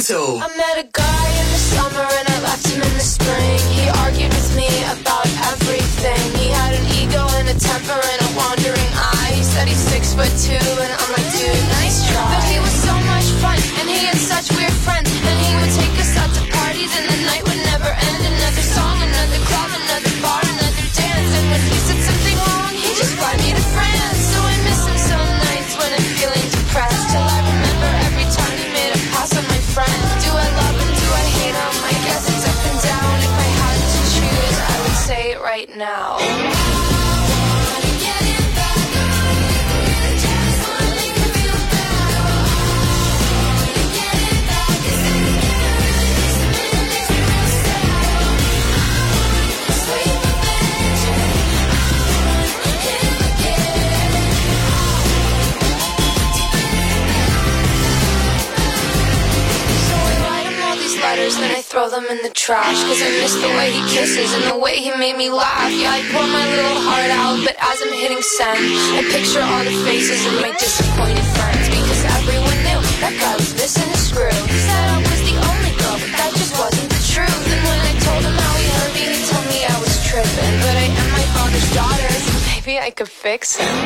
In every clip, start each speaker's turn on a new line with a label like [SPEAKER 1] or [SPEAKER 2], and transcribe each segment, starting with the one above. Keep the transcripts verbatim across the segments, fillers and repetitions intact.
[SPEAKER 1] Capital.
[SPEAKER 2] I met a guy in the summer and I left him in the spring. He argued with me about everything. He had an ego and a temper and a wandering eye. He said he's six foot two and I'm like, dude, nice try. But he was so much fun and he had such weird friends. And he would take us out to parties and the night would never end. Another song, another club, another bar, another dance. And when he said something wrong, he'd just fly me to France. So I miss him some nights when I'm feeling depressed. Till I remember every time he made a pass on my friend. Do I love him? Do I hate him? I guess it's up and down. If I had to choose, I would say it right now. Then I throw them in the trash. Cause I miss the way he kisses and the way he made me laugh. Yeah, I pour my little heart out, but as I'm hitting send, I picture all the faces of my disappointed friends. Because everyone knew that guy was missing a screw. He said I was the only girl, but that just wasn't the truth. And when I told him how he hurt me, he told me I was tripping. But I am my father's daughter, so maybe I could fix him.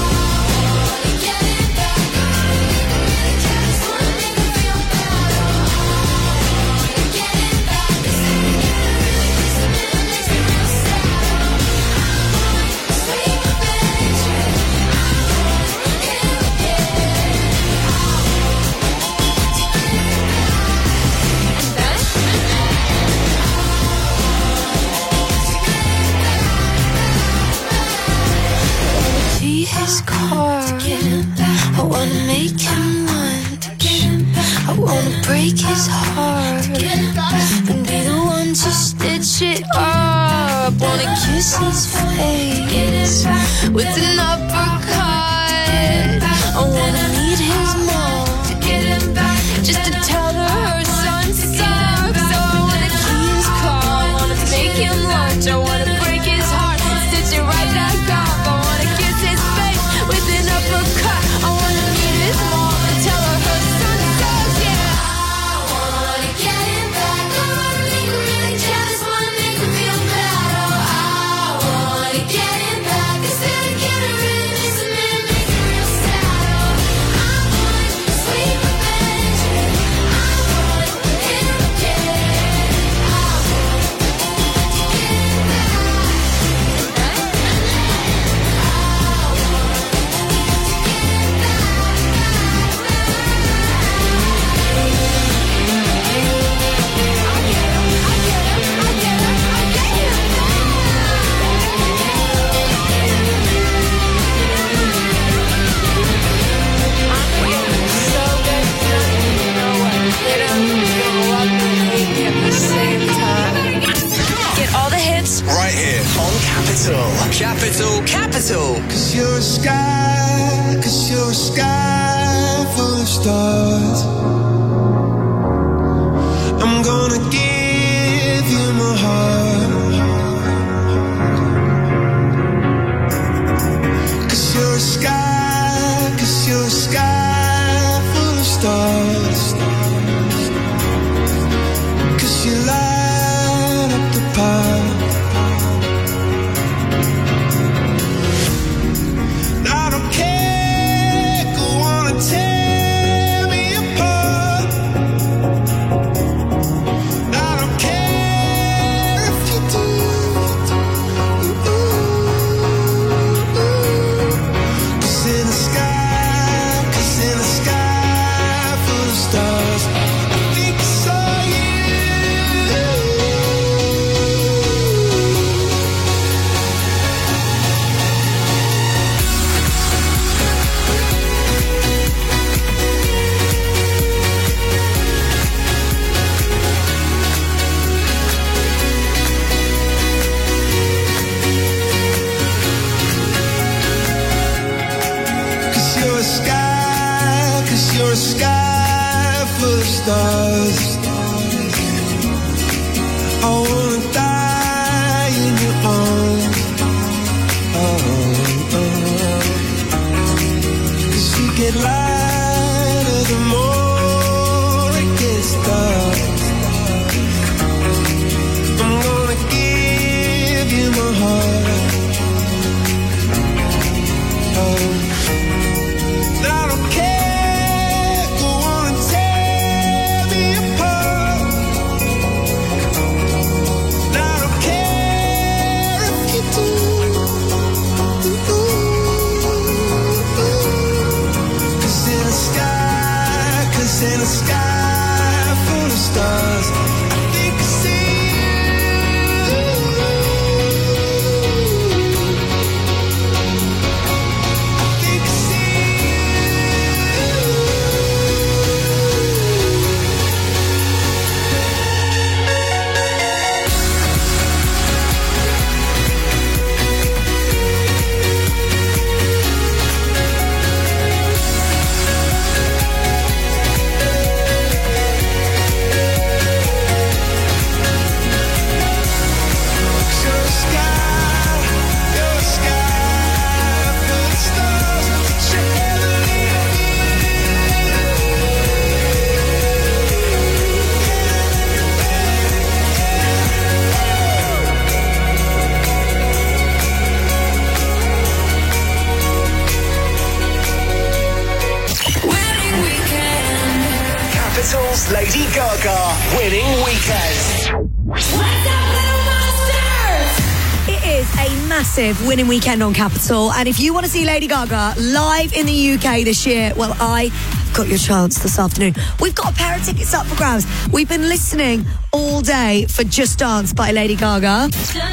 [SPEAKER 2] His car, I wanna make him lunch, I wanna break his heart and be the one to stitch it up. Wanna kiss his face with an uppercut. I wanna meet his mom just to tell her her son sucks. So I wanna key his car, I wanna make him lunch, I wanna break his heart and stitch it right back up. I wanna kiss his face with an uppercut. I wanna meet his mom and tell her her son sucks, yeah. I wanna get him back. I wanna make him really jealous. Wanna make him feel bad. Oh, I wanna get him back. Instead of getting really miss him and make him real sad. Oh, I want sweet revenge. I want him again. I want to get him back. Get all the hits
[SPEAKER 1] right here on Capital. Capital, Capital.
[SPEAKER 3] Cause you're a sky, cause you're a sky full of stars. I'm gonna give you my heart. Cause you're a sky, cause you're a sky full of stars. Cause you light up the path. I don't care, go on and tear me apart. I don't care if
[SPEAKER 1] It's Lady Gaga winning weekend.
[SPEAKER 4] What's up, little monsters?
[SPEAKER 5] It is a massive winning weekend on Capital, and if you want to see Lady Gaga live in the U K this year, well, I have got your chance this afternoon. We've got a pair of tickets up for grabs. We've been listening all day for Just Dance by Lady Gaga.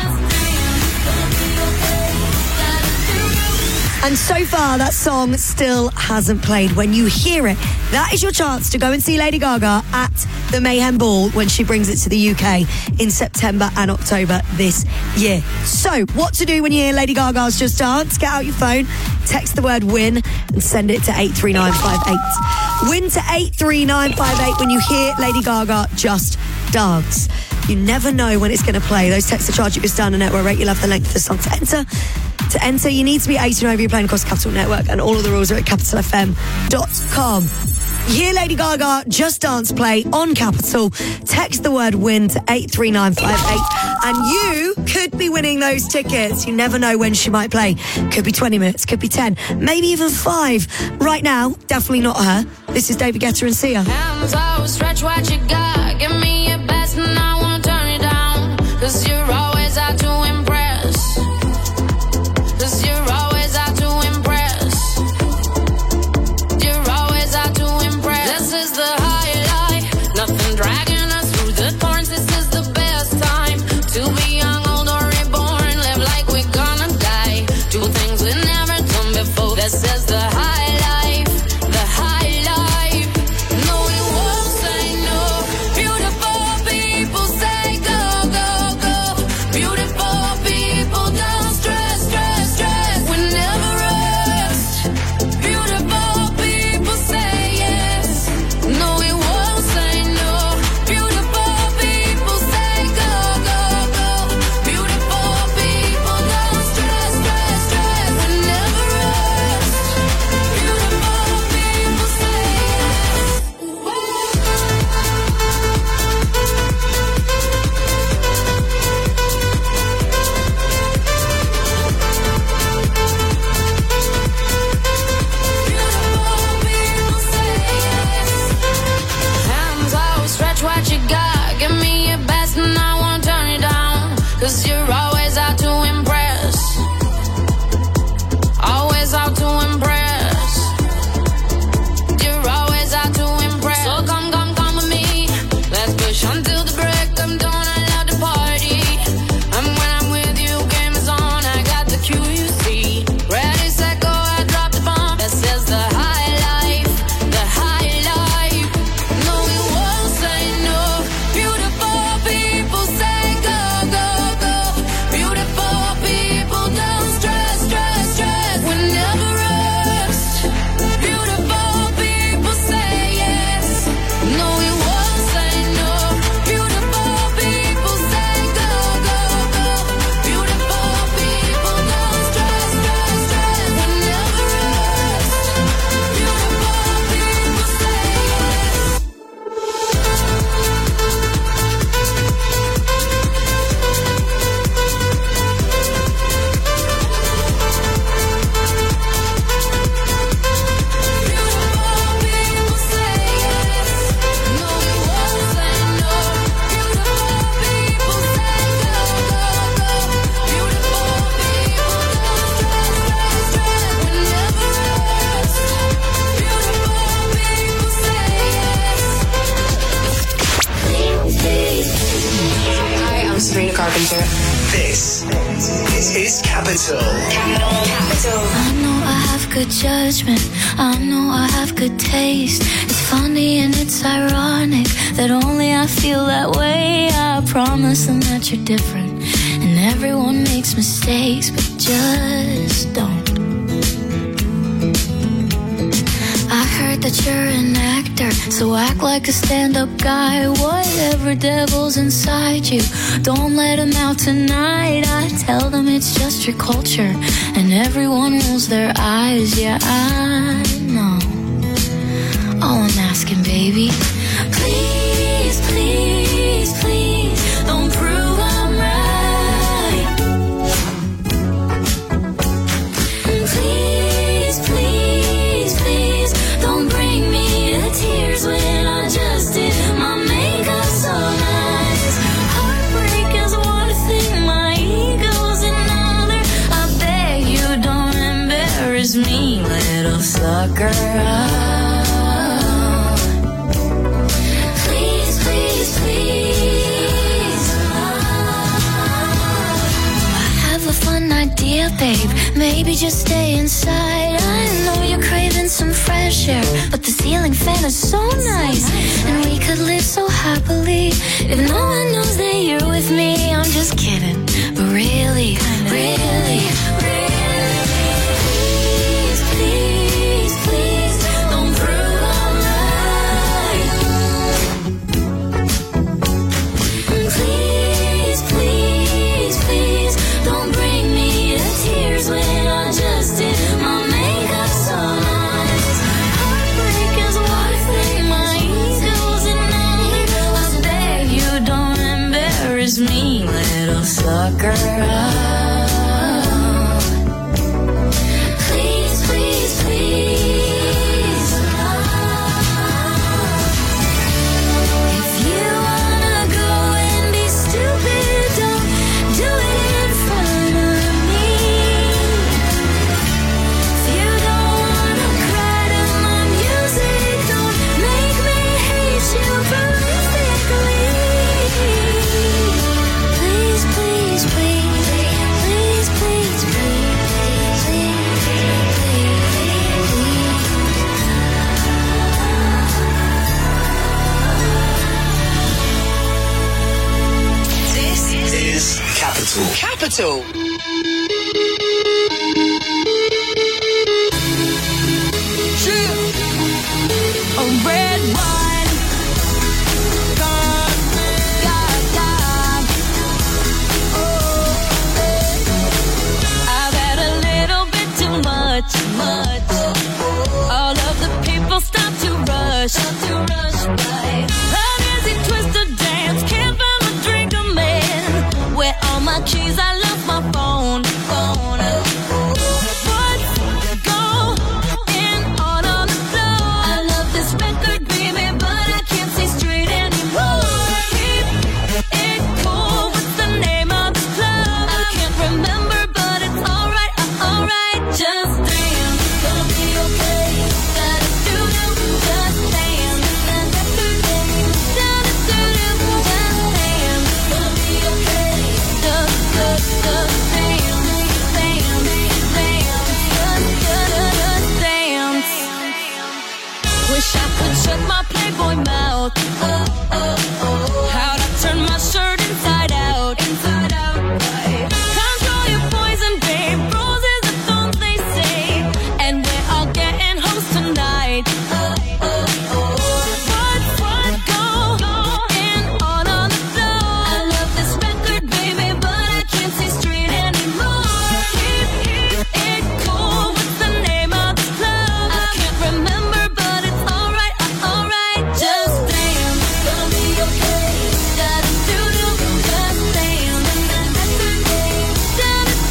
[SPEAKER 5] And so far, that song still hasn't played. When you hear it, that is your chance to go and see Lady Gaga at the Mayhem Ball when she brings it to the U K in September and October this year. So, what to do when you hear Lady Gaga's Just Dance? Get out your phone, text the word WIN, and send it to eight three nine five eight. WIN to eight three nine five eight when you hear Lady Gaga Just Dance. You never know when it's going to play. Those texts are charged at your standard network rate. You'll have the length of the song to enter. To enter, you need to be eighteen over. You're playing across Capital Network, and all of the rules are at capital f m dot com. You hear Lady Gaga Just Dance play on Capital. Text the word WIN to eight three nine five eight, and you could be winning those tickets. You never know when she might play. Could be twenty minutes, could be ten, maybe even five. Right now, definitely not her. This is David Guetta and Sia.
[SPEAKER 4] Hands out, stretch what you got. Give me your best and I won't turn it down. Cause you're always out to impress. Cause you're always out to impress. You're always out to impress. This is the highlight. Nothing dragging us through the thorns. This is the best time to be young, old, or reborn. Live like we're gonna die. Do things we've never done before. This is the high life. The high life. No, we won't say no. Beautiful people say go, go, go. Beautiful people don't stress, stress, stress. We never rest. Beautiful people say yes. No, we won't say no. Beautiful people say go, go, go. Beautiful people don't stress, stress, stress. We never rest. Beautiful people say yes. Hands out, stretch what you got. Give me your best and I won't turn it down. Cause you're always out to impress. Always out to impress. You're always out to impress. So come, come, come with me. Let's push until the break of dawn. I love the party. And when I'm with you, game is on. I got the cue, you see. Ready, set, go, I drop the bomb. This is the high life. The high life. No, we won't say no. Beautiful people say go, go, go. Beautiful people don't stress, stress, stress. We never rest. Beautiful people say yes. No, we won't say no. Beautiful people say go, go, go. Beautiful people don't stress, stress, stress. We never rest. Beautiful people say yes. Beautiful people say yes. No, we won't say no. Beautiful people say go, go, go. Beautiful people don't stress, stress, stress. We never rest. Beautiful people say yes.
[SPEAKER 6] Hi, I'm Sabrina Carpenter.
[SPEAKER 1] This is Capital.
[SPEAKER 2] I know I have good judgment. I know I have good taste. It's funny and it's ironic that only I feel that way. I promise them that you're different. And everyone makes mistakes, but just don't. I heard that you're an actor, so act like a stand-up guy. Whatever devil's inside you, don't let him out tonight. I tell them it's just your culture, and everyone rolls their eyes. Yeah, I know. All I'm asking, baby, please, please, please, don't prove I'm right. Please, please, please, don't bring me to tears when I just did sucker out. Please, please, please. I have a fun idea, babe. Maybe just stay inside. I know you're craving some fresh air, but the ceiling fan is so nice, and we could live so happily if no one knows that you're with me. I'm just kidding, but really, really, really. Please, please, don't prove I'm right. Please, please, please, don't bring me to tears when I just did my makeup so nice. Heartbreak is one thing, my ego's another. I beg you don't embarrass me, little sucker. Please, please, please. If you wanna go and be stupid, don't do it in front of me. If you don't wanna cry to my music, don't make me hate you prolifically. Please, please, please, please, please, please, please,
[SPEAKER 1] This is Capital. Capital.
[SPEAKER 2] a red wine. God, God, God. Oh, I've had a little bit too much, much. All of the people stop to rush, to rush by. An easy twist to dance, can't find my drink, I'm in. Where all my keys, I left my phone, phone. What's going on on the floor? I love this record, baby, but I can't see straight anymore. Keep it cool, what's the name of this club? I can't remember, but it's alright, uh, alright. Just dance, gonna be okay. Gotta do do, just dance. Da-da-do-do, da-da-do-do, just dance. Gonna be okay. Just, just, just dance, dance, dance. Just, just, dance. Wish I could shut my Playboy mouth. Oh, oh, oh. How'd I turn my shirt inside out? Inside out. Control your poison, babe. Roses are thorns, they say. And we're all getting hoes tonight. Oh, oh, oh. What's, what's going on on the floor? I love this record, baby, but I can't see straight anymore. Keep it cool. What's the name of this club? I can't remember, but it's alright, uh, alright. Just dance, gonna be okay. Gotta do do, just dance. Da-da-do-do, just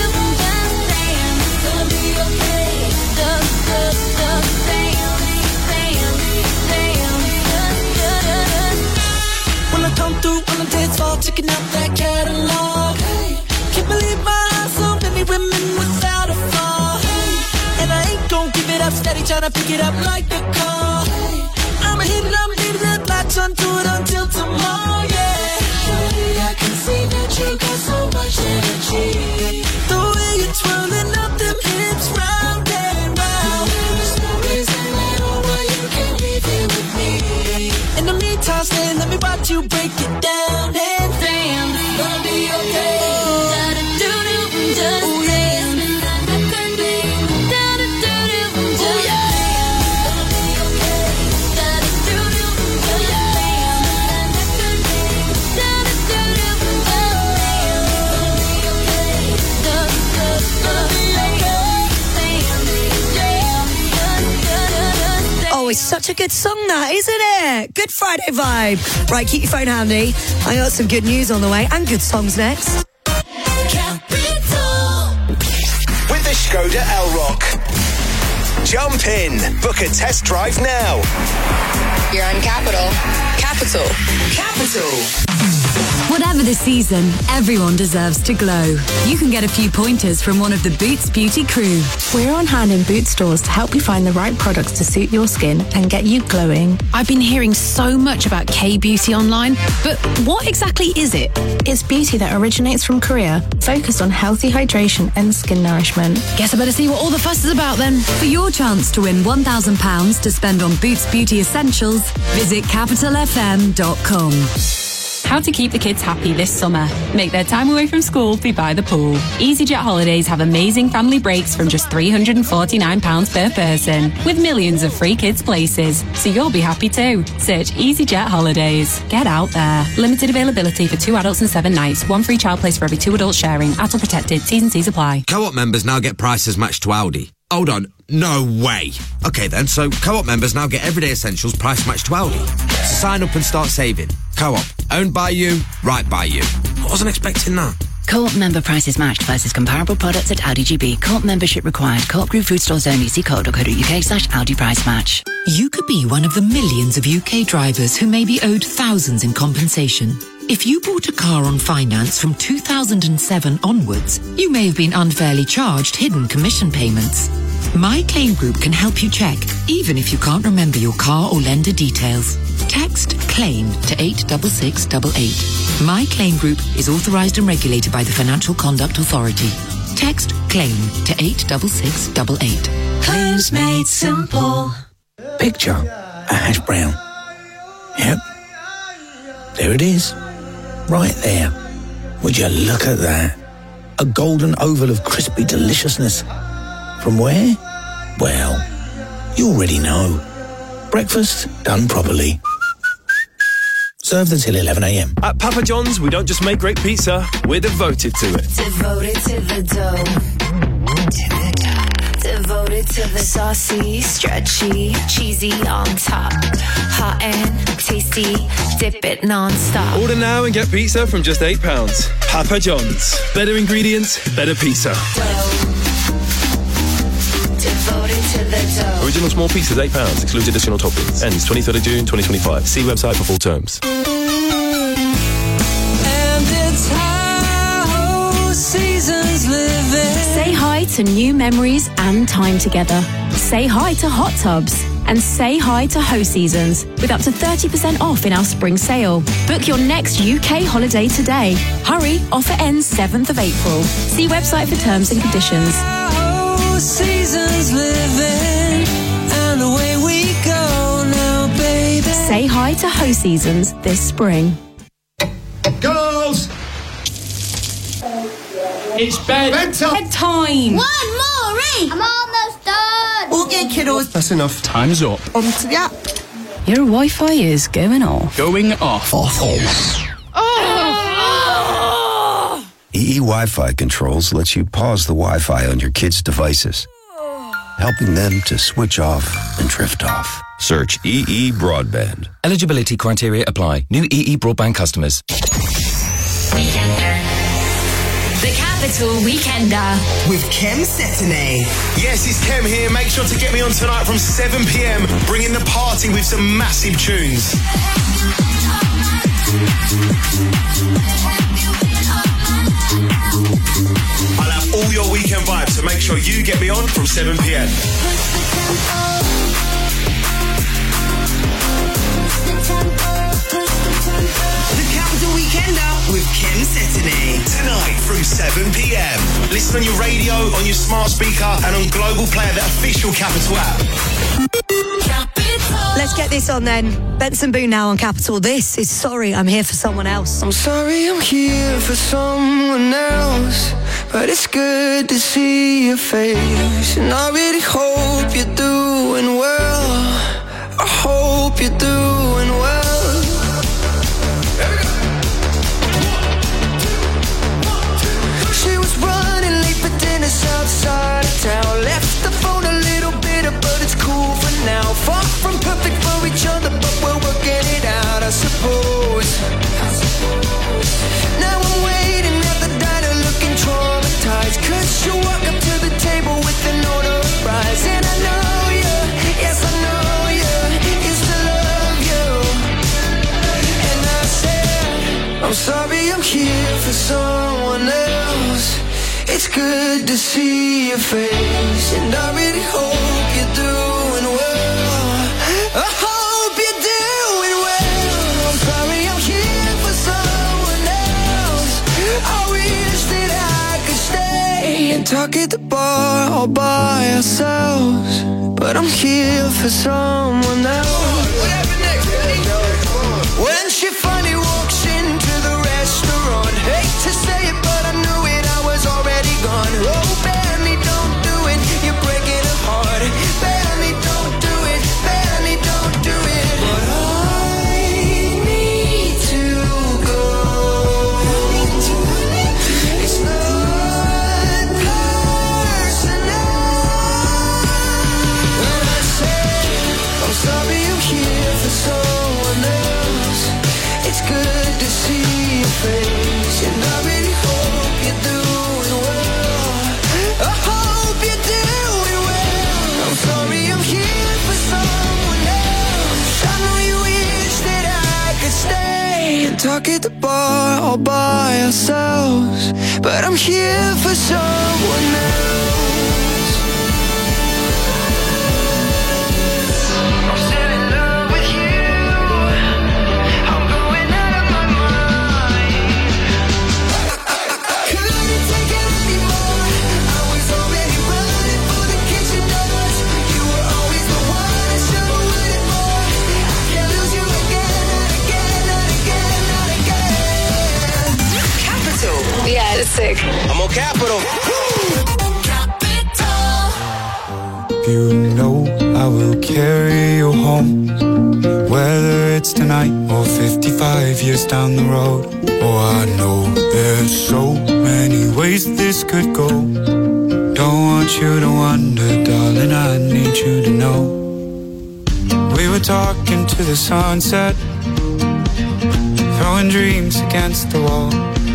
[SPEAKER 2] dance. Gonna be okay. Just, just, just dance, dance, dance. Just, just.
[SPEAKER 3] When I come through on the dance floor, checking out that catalog. Can't believe my eyes, so many women without a flaw. And I ain't gon' give it up, steady tryna pick it up like a car. I'm a hit, I'm hitting that latch onto it until tomorrow, yeah. Shorty, I can see that you got so much energy. The way you're twirling up them hips round and round. There's no reason at all why you can't be there with me. In the meantime, stay, let me watch you break it down and
[SPEAKER 2] Dance,
[SPEAKER 3] gonna be okay.
[SPEAKER 2] da-da-do-do, just dance. Da-da-do-do, just dance. Gonna be okay. Da-da-do-do, just dance. Da-da-do-do, just dance. Gonna be okay. Just, just, just dance.
[SPEAKER 5] Oh, it's such a good song, that, isn't it? Good Friday vibe. Right, keep your phone handy. I got some good news on the way and good songs next.
[SPEAKER 1] With the Skoda Elrock. Jump in. Book a test drive now.
[SPEAKER 6] You're on Capital.
[SPEAKER 1] Capital. Capital.
[SPEAKER 7] Whatever the season, everyone deserves to glow. You can get a few pointers from one of the Boots Beauty crew.
[SPEAKER 8] We're on hand in Boots stores to help you find the right products to suit your skin and get you glowing.
[SPEAKER 9] I've been hearing so much about K-Beauty online, but what exactly is it?
[SPEAKER 8] It's beauty that originates from Korea, focused on healthy hydration and skin nourishment.
[SPEAKER 9] Guess I better see what all the fuss is about then.
[SPEAKER 7] For your chance to win one thousand pounds to spend on Boots Beauty Essentials, visit capital f m dot com.
[SPEAKER 10] How to keep the kids happy this summer. Make their time away from school be by the pool. EasyJet Holidays have amazing family breaks from just three hundred forty-nine pounds per person, with millions of free kids places, so you'll be happy too. Search EasyJet Holidays. Get out there. Limited availability for two adults and seven nights. One free child place for every two adults sharing. Adult protected. T's and C's apply.
[SPEAKER 11] Co-op members now get prices matched to Aldi. Hold on. No way. Okay then, so Co-op members now get everyday essentials price matched to Aldi. So sign up and start saving. Co-op. Owned by you, right by you. I wasn't expecting that.
[SPEAKER 12] Co-op member prices matched versus comparable products at Aldi G B. Co-op membership required. Co-op Group food stores only. See co op dot co dot uk slash Aldi price match.
[SPEAKER 13] You could be one of the millions of U K drivers who may be owed thousands in compensation. If you bought a car on finance from two thousand seven onwards, you may have been unfairly charged hidden commission payments. My Claim Group can help you check, even if you can't remember your car or lender details. Text CLAIM to eight six six eight eight. My Claim Group is authorised and regulated by the Financial Conduct Authority. Text CLAIM to eight six six eight eight.
[SPEAKER 2] Claims made simple.
[SPEAKER 14] Picture a hash brown. Yep. There it is. Right there. Would you look at that? A golden oval of crispy deliciousness. From where? Well, you already know. Breakfast done properly. Served until eleven a m.
[SPEAKER 15] At Papa John's, we don't just make great pizza, we're devoted to it.
[SPEAKER 2] Devoted to the dough. To the dough. Devoted to the saucy, stretchy, cheesy on top. Hot and tasty, dip it non-stop.
[SPEAKER 15] Order now and get pizza from just eight pounds. Papa John's. Better ingredients, better pizza.
[SPEAKER 2] Devoted to the dough.
[SPEAKER 15] Original small pizzas, eight pounds. Excludes additional toppings. Ends twenty-third of June, twenty twenty-five. See website for full terms.
[SPEAKER 3] And it's how seasons living.
[SPEAKER 8] Say hi to new memories and time together. Say hi to hot tubs. And say hi to Ho Seasons with up to thirty percent off in our spring sale. Book your next U K holiday today. Hurry, offer ends seventh of April. See website for terms and conditions.
[SPEAKER 3] Seasons living, and away we go now, baby.
[SPEAKER 8] Say hi to Ho Seasons this spring.
[SPEAKER 16] Girls! It's bed. Bedtime.
[SPEAKER 17] Bedtime.
[SPEAKER 18] One more, Reese. I'm almost done.
[SPEAKER 17] Okay, kiddos.
[SPEAKER 16] That's enough. Time's up.
[SPEAKER 17] On to the app.
[SPEAKER 9] Your Wi-Fi is going off.
[SPEAKER 16] Going off. Off.
[SPEAKER 19] E E Wi-Fi Controls lets you pause the Wi-Fi on your kids' devices, helping them to switch off and drift off. Search E E Broadband.
[SPEAKER 20] Eligibility criteria apply. New E E Broadband customers.
[SPEAKER 1] Weekender. The Capital Weekender.
[SPEAKER 21] With Kem Cetinay.
[SPEAKER 22] Yes, it's Kem here. Make sure to get me on tonight from seven p m. Bringing the party with some massive tunes. I'll have all your weekend vibes, so make sure you get me on from seven p m.
[SPEAKER 21] The Capital Weekender with Kem Cetinay.
[SPEAKER 22] Tonight from seven p m. Listen on your radio, on your smart speaker, and on Global Player, the official Capital app.
[SPEAKER 5] Let's get this on then. Benson Boone now on Capital. This is Sorry, I'm Here for Someone Else.
[SPEAKER 3] I'm sorry I'm here for someone else, but it's good to see your face. And I really hope you're doing well. I hope you're doing well. She was running late for dinner outside of town. Left the phone a little bitter, but it's cool for now. Far from perfect for each other, but we're working it out, I suppose. Now I'm waiting at the diner looking traumatized, cause you walk up to the table with an order of fries. And I know you, yes I know you, used to love you, for someone else. It's good to see your face, and I really hope you're doing well. I hope you're doing well. I'm sorry I'm here for someone else. I wish that I could stay and talk at the bar all by ourselves, but I'm here for someone else. Whatever next, when she finally walks into the restaurant, hate to say it, but I knew it, I was already gone. Oh, Benny, don't do it, you're breaking her heart. Benny, don't do it, Benny, don't do it. But I need to go. It's not personal. When I say I'm sorry I'm here for someone else, it's good to see your face, and I really hope you're doing well. I hope you're doing well. I'm sorry I'm here for someone else. I know you wish that I could stay and talk at the bar all by ourselves, but I'm here for someone else. I'm still in love with you. I'm going out of my mind. Couldn't take it anymore. I was already running for the kitchen doors. You were always the one I should have waited for. I can't lose you again, not again, not again, not again.
[SPEAKER 1] Capital.
[SPEAKER 6] Yeah, it's sick.
[SPEAKER 22] I'm on Capital.
[SPEAKER 4] You know I will carry you home, whether it's tonight or fifty-five years down the road. Oh, I know there's so many ways this could go. Don't want you to wonder, darling, I need you to know. We were talking to the sunset, throwing dreams against the wall.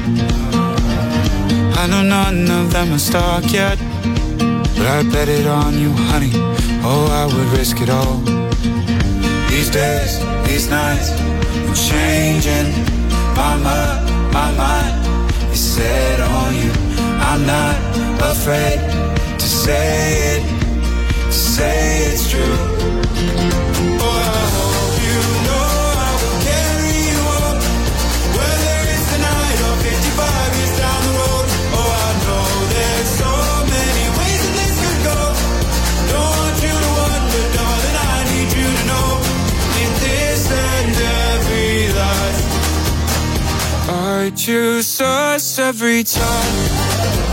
[SPEAKER 4] I know none of them are stuck yet, but I bet it on you, honey. Oh, I would risk it all. These days, these nights, I'm changing my mind, my mind is set on you. I'm not afraid to say it, to say it's true. Oh, I hope you know I will carry you on, whether it's tonight or fifty-five years down the road. Oh, I know there's so many ways that this could go. Don't want you to wonder, darling, I need you to know. In this and every life, I choose us every time.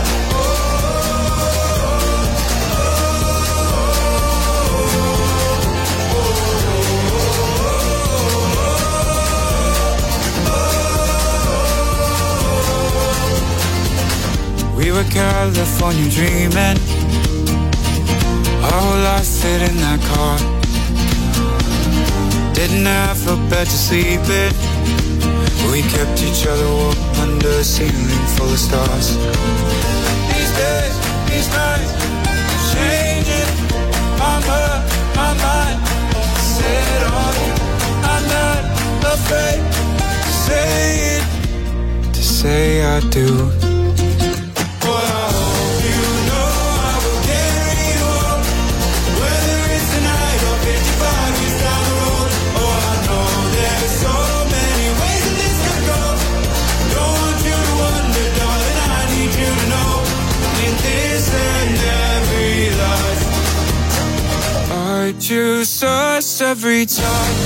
[SPEAKER 4] We were California dreaming, our whole life fit in that car. Didn't have a bed to sleep in, we kept each other warm under a ceiling full of stars. These days, these nights, changing my mind, my mind set on you. I'm not afraid to say it, to say I do. I choose us every time.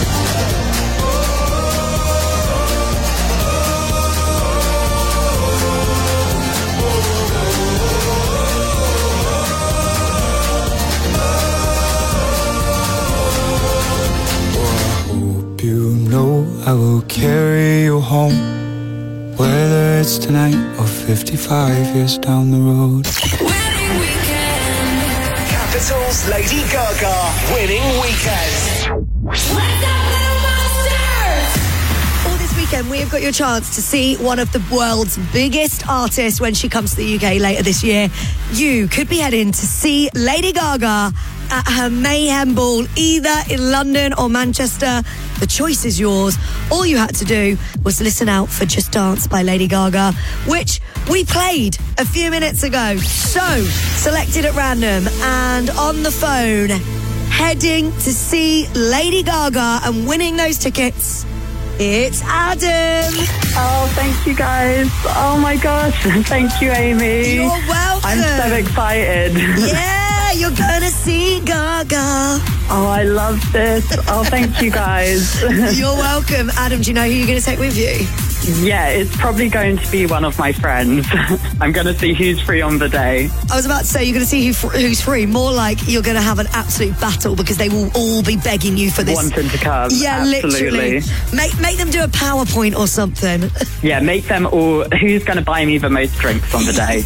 [SPEAKER 4] I will carry you home, whether it's tonight or fifty-five years down the road.
[SPEAKER 1] Winning weekend. Capital's Lady Gaga. Winning weekend.
[SPEAKER 5] All this weekend weekend, we have got your chance to see one of the world's biggest artists when she comes to the U K later this year. You could be heading to see Lady Gaga at her Mayhem Ball, either in London or Manchester. The choice is yours. All you had to do was listen out for Just Dance by Lady Gaga, which we played a few minutes ago. So, selected at random and on the phone, heading to see Lady Gaga and winning those tickets, it's Adam.
[SPEAKER 7] Oh, thank you guys. Oh my gosh. Thank you, Amy.
[SPEAKER 5] You're welcome.
[SPEAKER 7] I'm so excited.
[SPEAKER 5] Yeah, you're gonna see Gaga.
[SPEAKER 7] Oh, I love this. Oh, thank you guys.
[SPEAKER 5] You're welcome. Adam, do you know who you're going to take with you?
[SPEAKER 7] Yeah, it's probably going to be one of my friends. I'm going to see who's free on the day.
[SPEAKER 5] I was about to say you're going to see who, who's free. More like you're going to have an absolute battle because they will all be begging you for this.
[SPEAKER 7] Wanting to come.
[SPEAKER 5] Yeah,
[SPEAKER 7] Absolutely.
[SPEAKER 5] literally. Make, make them do a PowerPoint or something.
[SPEAKER 7] Yeah, make them all. Who's going to buy me the most drinks on the day?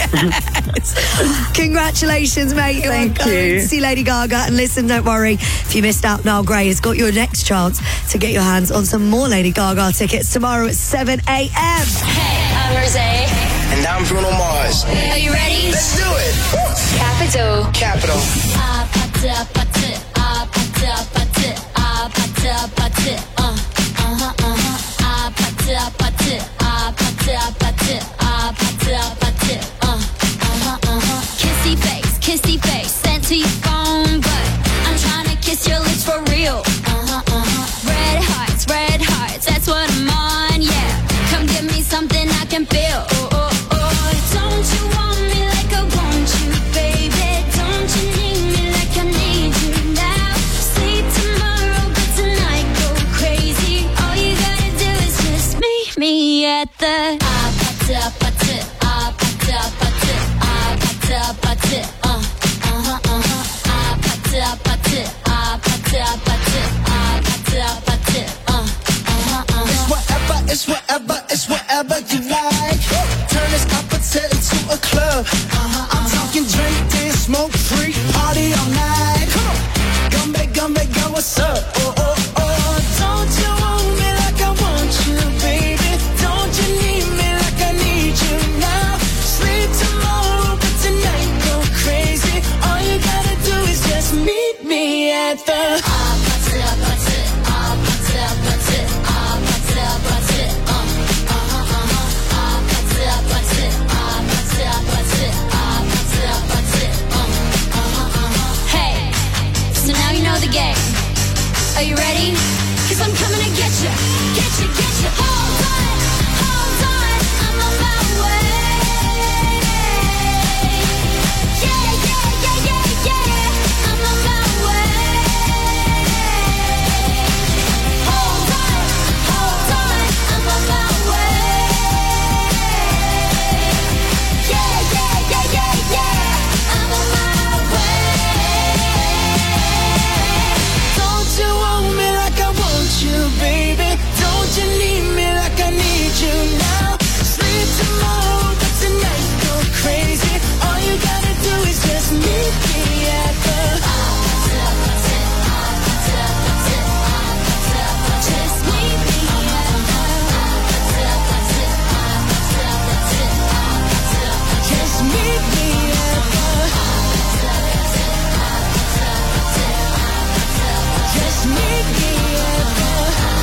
[SPEAKER 5] Yes. Congratulations, mate. You're
[SPEAKER 7] Thank
[SPEAKER 5] going
[SPEAKER 7] you.
[SPEAKER 5] to see Lady Gaga. And listen, don't worry. If you missed out, Niall Gray has got your next chance to get your hands on some more Lady Gaga tickets tomorrow at seven a.m.
[SPEAKER 17] Hey, I'm Rosé.
[SPEAKER 22] And I'm Bruno Mars.
[SPEAKER 17] Are you ready?
[SPEAKER 22] Let's do it.
[SPEAKER 17] Capital.
[SPEAKER 22] Capital.
[SPEAKER 17] Ah, pata, pata, ah, pata, pata, ah, pata, pata, uh, uh-huh, uh-huh. Ah, pata, pata, ah, pata, pata, ah, pata, pata, uh, uh-huh, uh-huh. Kissy face, kissy face, sent to your phone, but I'm trying to kiss your lips for real. Uh-huh, uh-huh. Red hearts, red hearts, that's what I'm on, yeah. Come give me something I can feel. Oh, oh, oh. Don't you want me like I want you, baby? Don't you need me like I need you now? Sleep tomorrow, but tonight go crazy. All you gotta do is just meet me at the ah pata pata ah pata pata ah pata pata uh uh-huh uh-huh ah pata pata ah pata pata ah pata pata uh uh-huh uh-huh.
[SPEAKER 3] It's whatever, it's whatever, it's whatever you like. Turn this opposite into a club. Uh-huh, I'm talking drink, dance, smoke, free, party all night. Come on, gumbe, gumbe, go, what's up? Oh, oh, oh. Don't you want me like I want you, baby? Don't you need me like I need you now? Sleep tomorrow, but tonight go crazy. All you gotta do is just meet me at the
[SPEAKER 17] ah pata pata ah pata pata ah pata pata uh uh-huh uh-huh ah pata pata ah pata pata ah pata pata uh uh-huh uh-huh. Hey, so now you know the game. Are you ready? 'Cause I'm coming to get you, get you, get you. Hold on, hold on, I'm on my way. Yeah, yeah, yeah, yeah, yeah, I'm on my way. Hold on, hold on, I'm on my way. Yeah, yeah, yeah, yeah, yeah, I'm on my way.
[SPEAKER 3] Don't you want me like I want you, baby? Don't you need me like I need you now? Sleep tomorrow, but tonight go crazy. All you gotta do is just meet me at the
[SPEAKER 17] Just meet me at
[SPEAKER 3] Just meet me at the Just meet me at the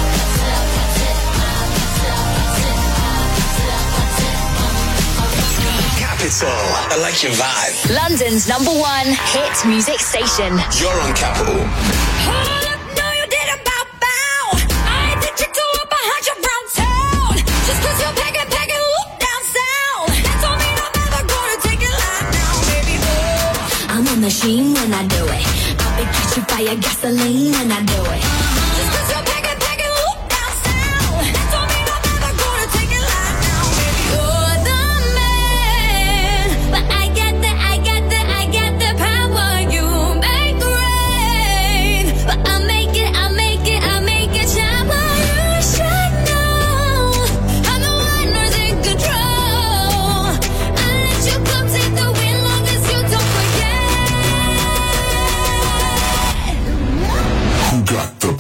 [SPEAKER 22] Capital. I like your vibe.
[SPEAKER 17] London's number one hit music station.
[SPEAKER 22] You're on Capital.
[SPEAKER 17] Hold up, no you didn't bow bow. I did you do it behind your brown town. Just 'cause you're packing, packing, whoop down south. That don't mean I'm ever gonna take it live now, baby. Oh, I'm a machine when I do it. I'll be catching fire, gasoline when I do it. Just 'cause you're packing, packing, whoop down south. That don't mean I'm ever gonna take it live now, baby. You're the man, but I got the, I got the, I got the power. You make rain, but I make it, I make it, I make it shine. While you shine now, I'm the one who's in control. I let you come take the wheel, long as you don't forget.
[SPEAKER 22] Who got the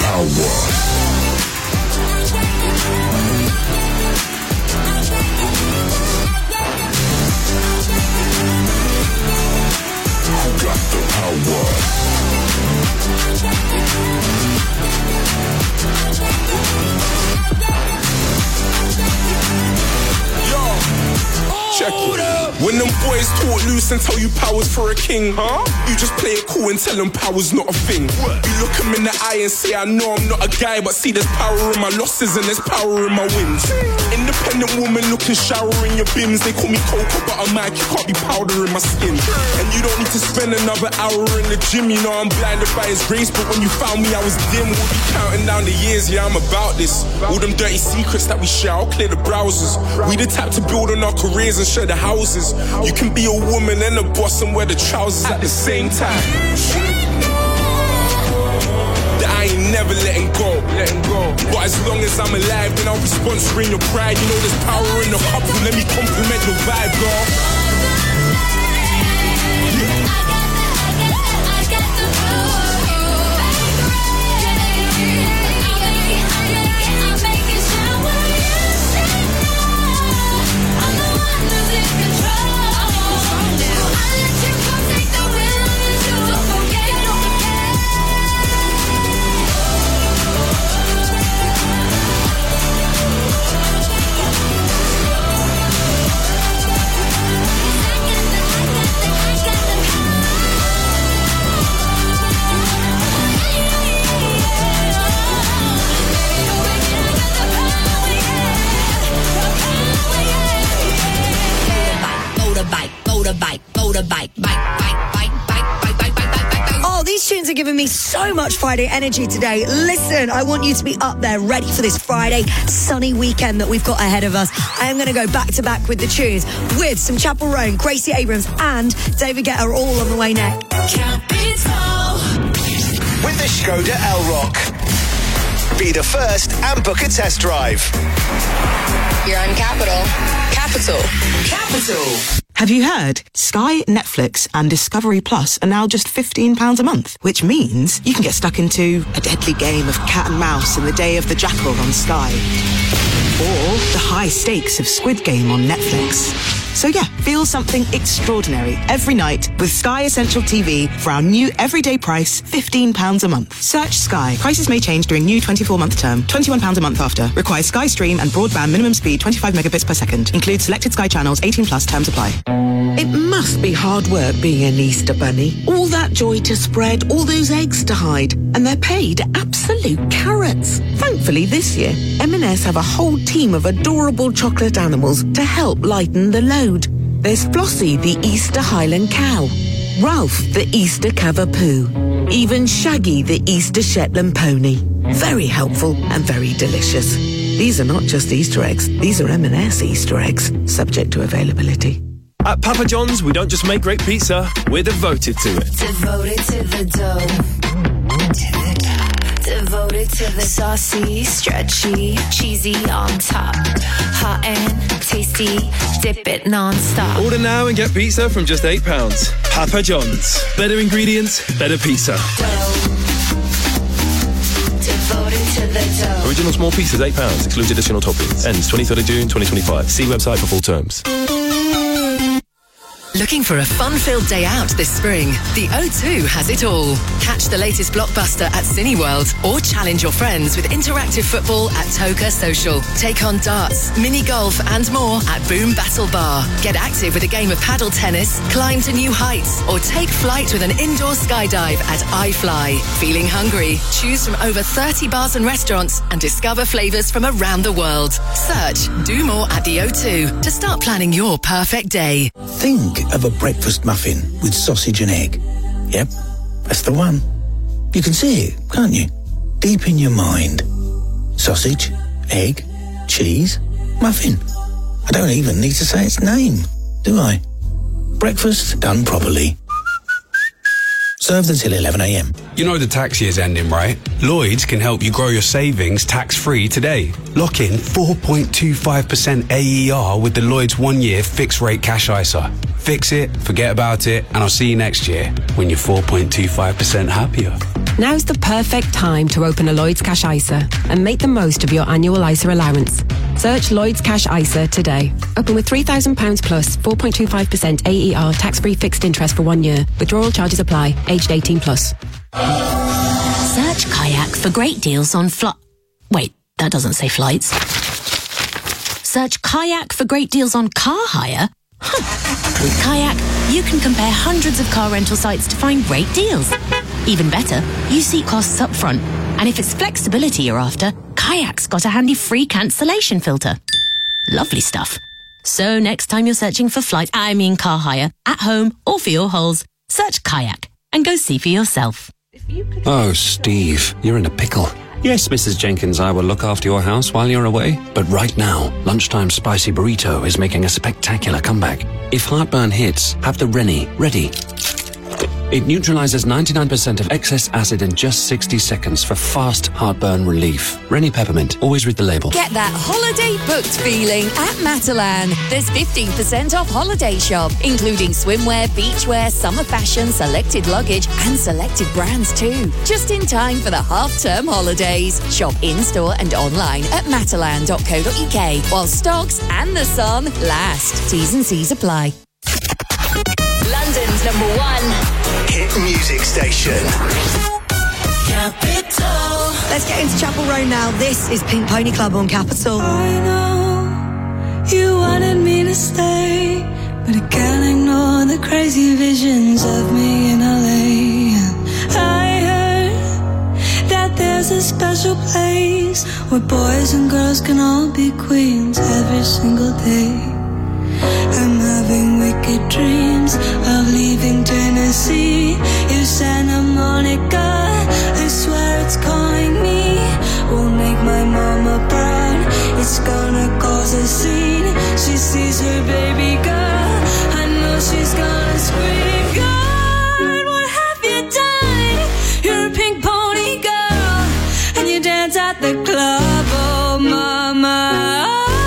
[SPEAKER 10] Check it. When them boys talk loose and tell you power's for a king, huh? You just play it cool and tell them power's not a thing. You look them in the eye and say, I know I'm not a guy, but see there's power in my losses and there's power in my wins. Independent woman looking shower in your bins. They call me Cocoa, but I'm Mike, you can't be powder in my skin. And you don't need to spend another hour in the gym. You know I'm blinded by his grace, but when you found me I was dim. We'll be counting down the years, yeah I'm about this. All them dirty secrets that we share, I'll clear the browsers. We the type to build on our careers and share the houses. You can be a woman and a boss and wear the trousers at the same time. That I ain't never letting go, letting go. But as long as I'm alive, then I'll be sponsoring your pride. You know there's power in the couple, let me compliment your vibe, girl.
[SPEAKER 5] Oh, these tunes are giving me so much Friday energy today. Listen, I want you to be up there ready for this Friday sunny weekend that we've got ahead of us. I am going to go back to back with the tunes with some Chapel Roan, Gracie Abrams and David Guetta all on the way next.
[SPEAKER 22] Capital. With the Skoda Elrock. Be the first and book a test drive.
[SPEAKER 6] You're on Capital. Capital.
[SPEAKER 22] Capital.
[SPEAKER 11] Have you heard? Sky, Netflix and Discovery Plus are now just fifteen pounds a month, which means you can get stuck into a deadly game of cat and mouse in the Day of the Jackal on Sky. Or the high stakes of Squid Game on Netflix. So yeah, feel something extraordinary every night with Sky Essential T V for our new everyday price, fifteen pounds a month. Search Sky. Prices may change during new twenty-four month term. twenty-one pounds a month after. Requires Sky Stream and broadband minimum speed twenty-five megabits per second. Includes selected Sky channels, eighteen plus, terms apply.
[SPEAKER 23] It must be hard work being an Easter bunny. All that joy to spread, all those eggs to hide, and they're paid absolute carrots. Thankfully this year, M and S have a whole team of adorable chocolate animals to help lighten the load. There's Flossie, the Easter Highland cow, Ralph, the Easter Cavapoo, even Shaggy, the Easter Shetland pony. Very helpful and very delicious. These are not just Easter eggs, these are M and S Easter eggs, subject to availability.
[SPEAKER 15] At Papa John's, we don't just make great pizza, we're devoted to it.
[SPEAKER 2] Devoted to the dough. Devoted to the saucy, stretchy, cheesy on top. Hot and tasty, dip it non-stop.
[SPEAKER 15] Order now and get pizza from just eight pounds. Papa John's. Better ingredients, better pizza.
[SPEAKER 2] Devoted to the dough.
[SPEAKER 15] Original small pizzas, eight pounds. Excludes additional toppings. Ends twenty-third of June, twenty twenty-five. See website for full terms.
[SPEAKER 24] Looking for a fun-filled day out this spring? The O two has it all. Catch the latest blockbuster at Cineworld or challenge your friends with interactive football at Toka Social. Take on darts, mini golf and more at Boom Battle Bar. Get active with a game of paddle tennis, climb to new heights or take flight with an indoor skydive at iFly. Feeling hungry? Choose from over thirty bars and restaurants and discover flavours from around the world. Search Do More at the O two to start planning your perfect day.
[SPEAKER 14] Think of a breakfast muffin with sausage and egg. Yep, that's the one. You can see it, can't you? Deep in your mind. Sausage, egg, cheese, muffin. I don't even need to say its name, do I? Breakfast done properly. Served until eleven a m.
[SPEAKER 25] You know the tax year's ending, right? Lloyds can help you grow your savings tax-free today. Lock in four point two five percent A E R with the Lloyds one-year fixed-rate cash I S A. Fix it, forget about it, and I'll see you next year when you're four point two five percent happier.
[SPEAKER 26] Now's the perfect time to open a Lloyds Cash I S A and make the most of your annual I S A allowance. Search Lloyds Cash I S A today. Open with three thousand pounds plus, four point two five percent A E R tax-free fixed interest for one year. Withdrawal charges apply. Aged eighteen plus.
[SPEAKER 27] Search Kayak for great deals on fly...
[SPEAKER 8] Wait, that doesn't say flights. Search Kayak for great deals on car hire? Huh. With Kayak, you can compare hundreds of car rental sites to find great deals. Even better, you see costs up front. And if it's flexibility you're after, Kayak's got a handy free cancellation filter. Lovely stuff. So next time you're searching for flights, I mean car hire, at home or for your holes, search Kayak and go see for yourself.
[SPEAKER 25] Oh, Steve, you're in a pickle. Yes, Missus Jenkins, I will look after your house while you're away. But right now, Lunchtime Spicy Burrito is making a spectacular comeback. If heartburn hits, have the Rennie ready. It neutralizes ninety-nine percent of excess acid in just sixty seconds for fast heartburn relief. Rennie Peppermint, always read the label.
[SPEAKER 9] Get that holiday booked feeling at Matalan. There's fifteen percent off holiday shop, including swimwear, beachwear, summer fashion, selected luggage, and selected brands too. Just in time for the half-term holidays. Shop in-store and online at matalan dot co dot uk while stocks and the sun last. T's and C's apply.
[SPEAKER 6] London's number one
[SPEAKER 22] hit music station.
[SPEAKER 5] Capital. Let's get into Chapel Road now. This is Pink Pony Club on Capital.
[SPEAKER 3] I know you wanted me to stay, but I can't ignore the crazy visions of me in L A. I heard that there's a special place where boys and girls can all be queens every single day. I'm having wicked dreams of leaving Tennessee. You Santa Monica, I swear it's calling me. We'll make my mama proud. It's gonna cause a scene. She sees her baby girl, I know she's gonna scream. God, what have you done? You're a pink pony girl, and you dance at the club. Oh mama,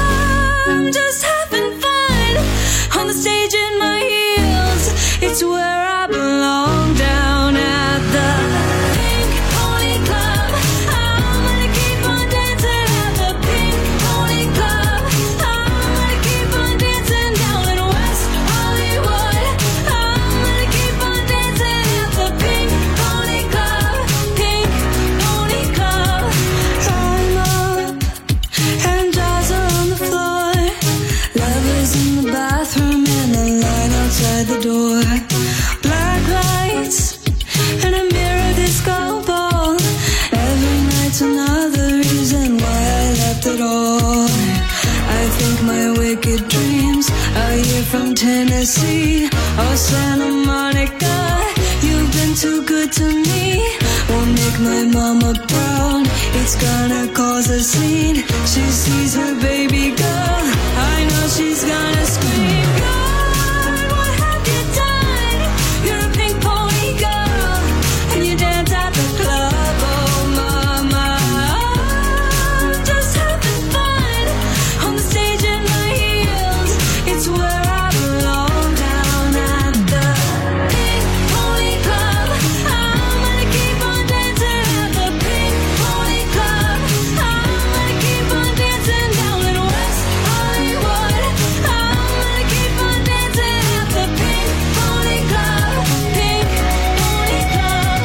[SPEAKER 3] I'm just having fun on the stage in my heels. It's where I belong, down at the Pink Pony Club. I'm gonna keep on dancing at the Pink Pony Club. I'm gonna keep on dancing down in West Hollywood. I'm gonna keep on dancing at the Pink Pony Club. Pink Pony Club. I'm up and jaws are on the floor. Lovers in the bathroom and the line outside the door. Black lights and a mirror disco ball. Every night's another reason why I left it all. I think my wicked dreams are here from Tennessee. Oh Santa Monica, you've been too good to me. Won't make my mama proud. It's gonna cause a scene. She sees her baby girl, I know she's gonna scream. God, what have you done? You're a pink pony girl, and you dance at the club. Oh mama, I'm just having fun on the stage in my heels. It's where I belong, down at the Pink Pony Club. I'm gonna keep on dancing at the Pink Pony Club. I'm gonna keep on dancing down in West Hollywood. I'm gonna keep on dancing at the Pink Pony Club. Pink Pony Club.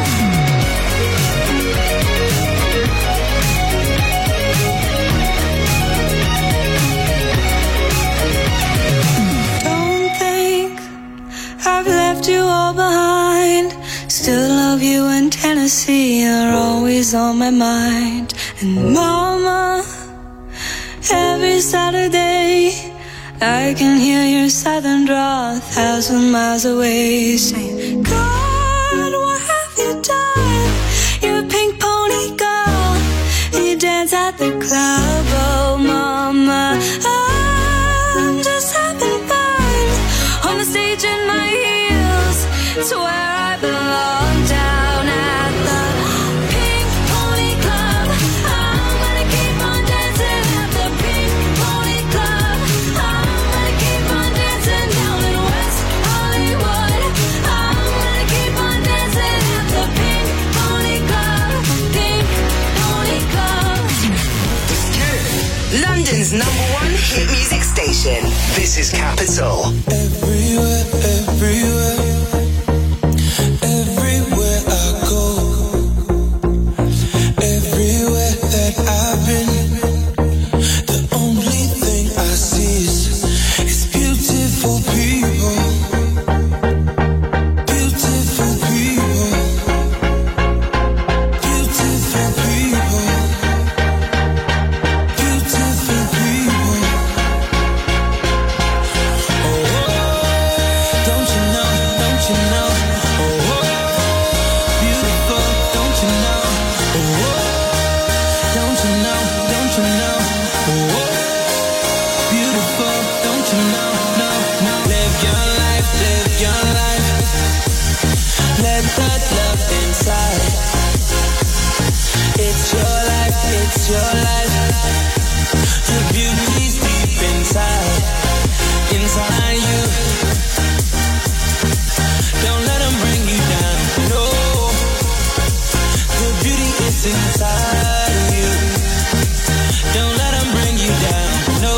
[SPEAKER 3] Don't think I've left you all behind. Still love you in Tennessee, you're always on my mind. And mama, every Saturday I can hear your southern drawl a thousand miles away, saying, God, what have you done? You're a pink pony girl, and you dance at the club. Oh mama, I'm just having fun on the stage in my heels. It's where I belong, down at the Pink Pony Club. I'm gonna keep on dancing at the Pink Pony Club. I'm gonna keep on dancing down in West Hollywood. I'm gonna keep on dancing at the Pink Pony Club. Pink Pony Club.
[SPEAKER 22] London's number one hit music station. This is Capital.
[SPEAKER 3] Everywhere, everywhere, everywhere I go, everywhere that I've been. that love inside. It's your life, it's your life. Your beauty's deep inside, inside you. Don't let them bring you down, no. The beauty is inside you. Don't let them bring you down, no.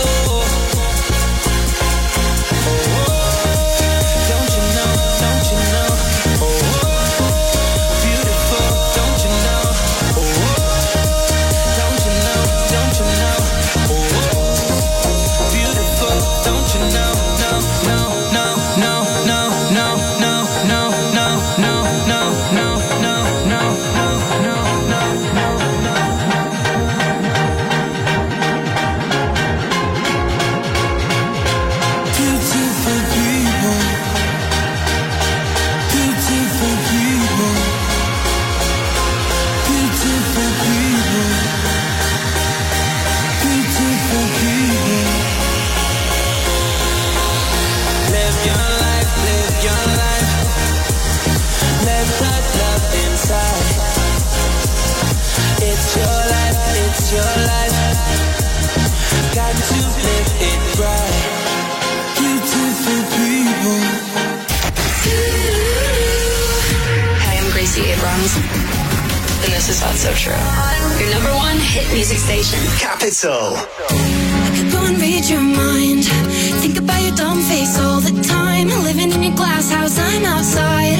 [SPEAKER 6] And this is Not So True. Your number one hit music station.
[SPEAKER 1] Capital.
[SPEAKER 2] I could go and read your mind. Think about your dumb face all the time. Living in your glass house, I'm outside.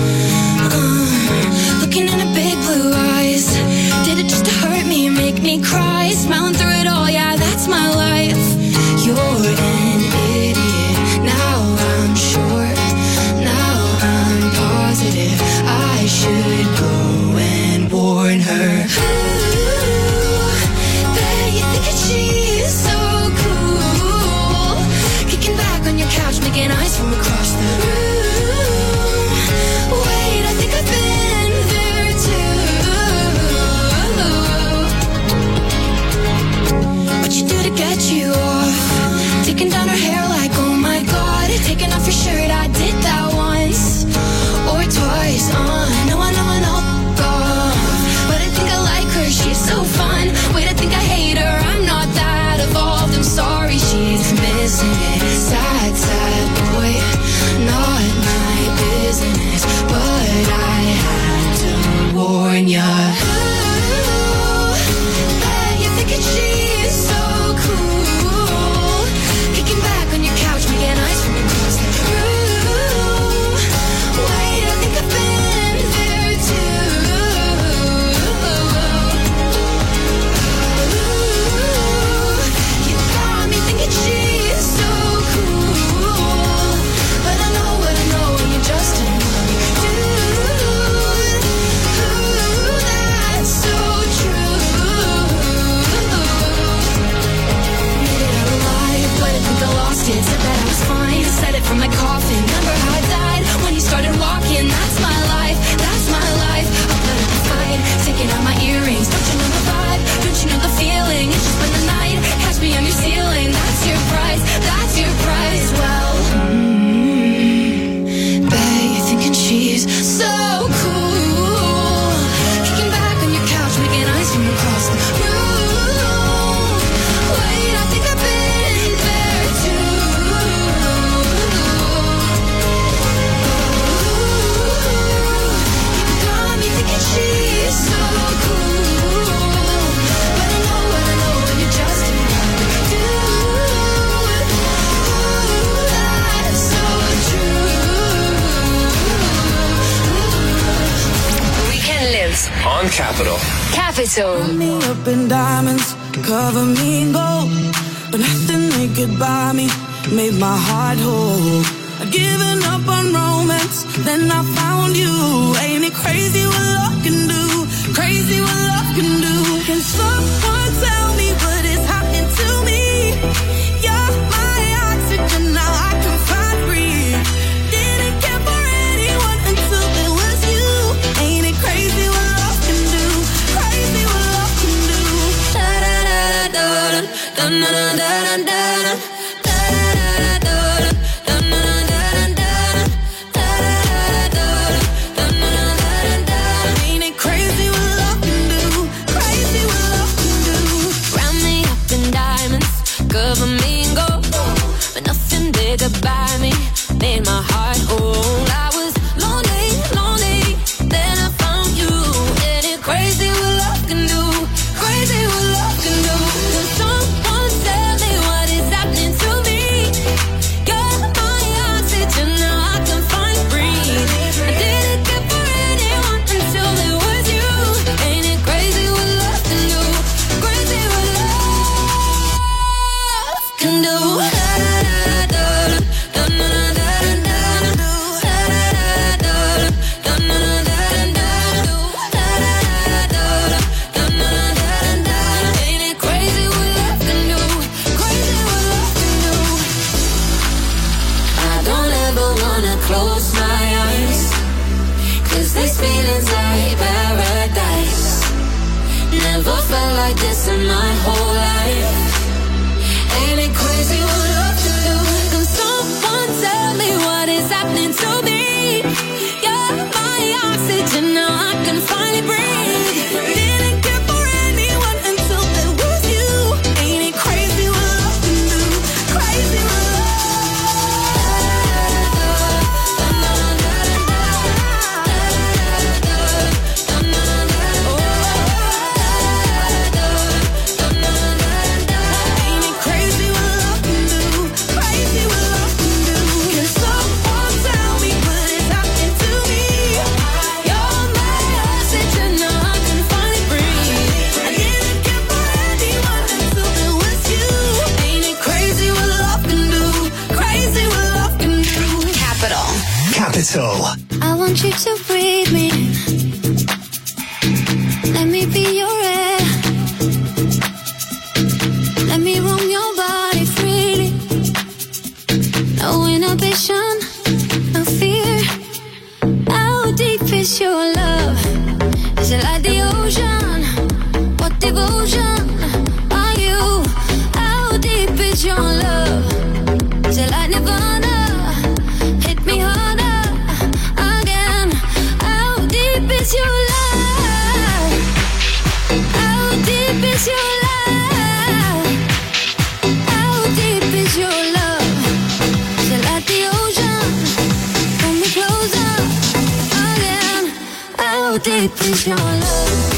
[SPEAKER 2] Uh, looking into big blue eyes. Did it just to hurt me, make me cry? Smiling through it all, yeah, that's my life. You're an idiot. Now I'm sure. Now I'm positive. I should go and warn her. Ooh, bet you think that she's so cool. Kicking back on your couch, making eyes from across the room. Wait, I think I've been there too. What you do to get you off? Taking down her hair like, oh my god. Taking off your shirt, I did that once or twice. Uh, no, I know, I know. But I think I like her, she's so fun. Wait, I think I hate her, I'm not that evolved. I'm sorry, she's missing it. Sad, sad boy, not my business. But I had to warn ya. Ooh, bet you're thinking she's so cool. Kicking back on your couch, making eyes from across the room. Wait, I think I've been there too. She's so cool, but I know what I know, and you're just another dude. Ooh, that's so true. Made it out alive, but I think I lost it. Said that I was fine, said it from my coffin. Remember how I died when you started walking? That's my life, that's my life. I'll put up a fight, taking out my earrings. Don't you know the vibe? Don't you know the feeling? It's just been the night, catch me on your ceiling. That's your price, that's your price. Well, mm, bet you're thinking she's so cool. Kicking back on your couch, making eyes from across the room. Wait, I think I've been there too. You got me thinking she's so cool, but I know what I know, and you're just another dude. Ooh, that's so true.
[SPEAKER 6] Weekend Lives
[SPEAKER 1] On Capital.
[SPEAKER 6] Capital.
[SPEAKER 3] Wrap me up in diamonds, cover me in gold, but nothing they could buy me made my heart whole. I'd given up on romance, then I found you. Ain't it crazy what love can do? Crazy what love can do. Can someone tell me what is happening to me? You're my oxygen, now I can find breathe. Didn't care for anyone until it was you. Ain't it crazy what love can do? Crazy what love can do. Da da da da da da da da da da.
[SPEAKER 2] like this in my whole life. Ain't it crazy what love can do? Can someone tell me what is happening to me? You're my oxygen, now I can finally breathe. Didn't care for anyone until there was you. Ain't it crazy what love can do? Crazy what
[SPEAKER 1] Capital.
[SPEAKER 2] I want you to breathe me. Let me be your air. Let me roam your body freely. No inhibition, no fear. How deep is your love? Is it like the ocean? What devotion are you? How deep is your love? Is it like Nirvana? Hit me harder. Is your love? How deep is your love? How deep is your love? Is it like the ocean? Pull me closer again. How deep is your love?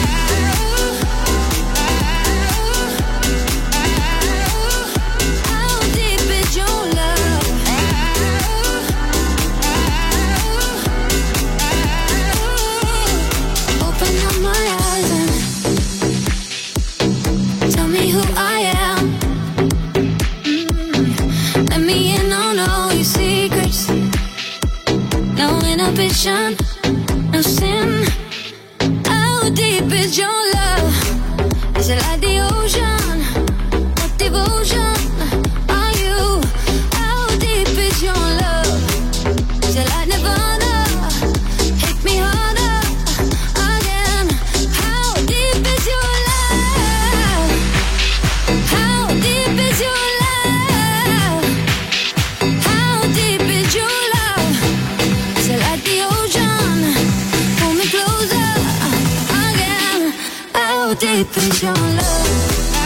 [SPEAKER 2] No sin. How deep is your love? Is it like the ocean? What devotion are you? How deep is your love? Is it like Nirvana? Hit me harder again. How deep is your love? How deep is your love? How deep is your love? Is it like the ocean? Pull me closer again. How deep is your love?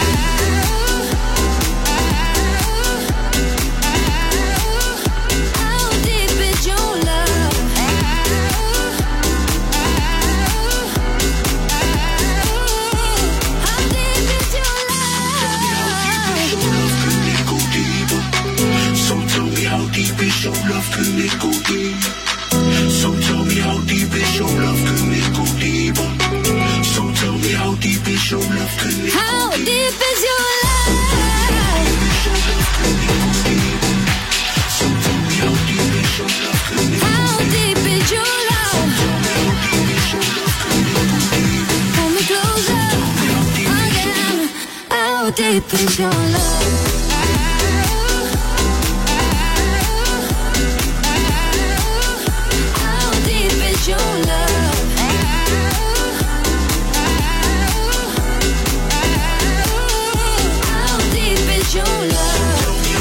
[SPEAKER 2] How deep is your love? How deep is your love?
[SPEAKER 14] So tell me how deep is your love, can it go deep? So tell me how deep is your love, can it go deeper? So tell me how deep is your love, can it go
[SPEAKER 2] How
[SPEAKER 14] deeper?
[SPEAKER 2] deep is your love?
[SPEAKER 14] So tell me how deep is your love, can it go
[SPEAKER 2] How deep is your love? Pull me closer again. How deep is your love? How deep is your love? How deep is your love?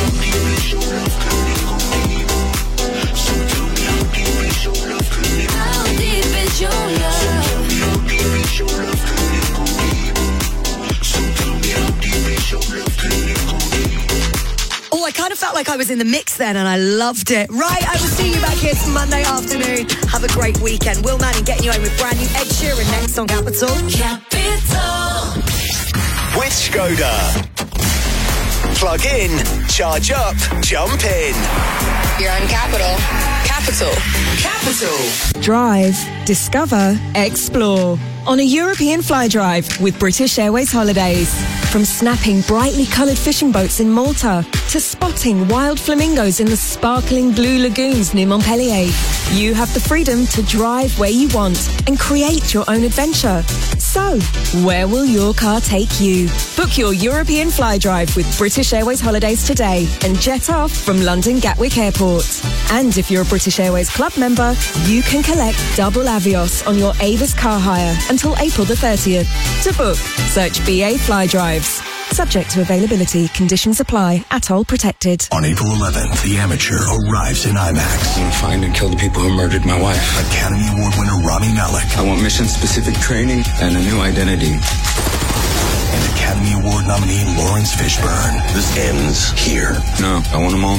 [SPEAKER 14] So tell me how deep is your love, can it go
[SPEAKER 2] How deep is your love?
[SPEAKER 14] Tell me how deep is your love, can it go deep? So tell me how deep is your love, can it go deep?
[SPEAKER 5] Oh, I kind of felt like I was in the mix then and I loved it. Right, I will see you back here Monday afternoon. Have a great weekend. Will Manning getting you home with brand new Ed Sheeran next on Capital.
[SPEAKER 2] Capital.
[SPEAKER 1] With Skoda. Plug in, charge up, jump in.
[SPEAKER 6] You're on Capital. Capital.
[SPEAKER 1] Capital.
[SPEAKER 12] Drive, discover, explore. On a European fly drive with British Airways Holidays. From snapping brightly coloured fishing boats in Malta to spotting wild flamingos in the sparkling blue lagoons near Montpellier, you have the freedom to drive where you want and create your own adventure. So, where will your car take you? Book your European fly drive with British Airways Holidays today and jet off from London Gatwick Airport. And if you're a British Airways Club member, you can collect double Avios on your Avis car hire and until April the thirtieth. To book, search B A Fly Drives. Subject to availability, conditions apply, atoll protected.
[SPEAKER 22] On April eleventh, The Amateur arrives in IMAX.
[SPEAKER 25] I'm gonna find and kill the people who murdered my wife.
[SPEAKER 22] Academy Award winner Rami Malek.
[SPEAKER 25] I want mission-specific training and a new identity.
[SPEAKER 22] And Academy Award nominee Lawrence Fishburne. This ends here.
[SPEAKER 25] No, I want them all.